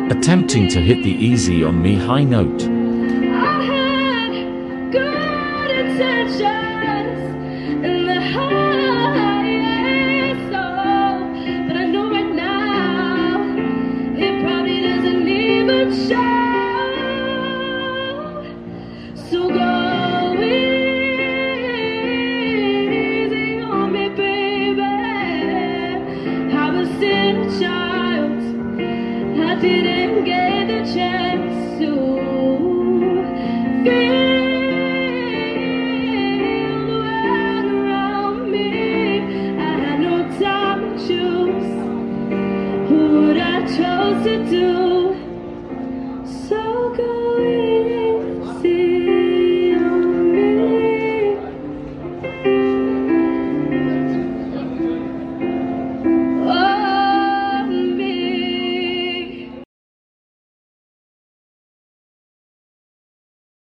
attempting to hit the easy on me high note. I had good intentions.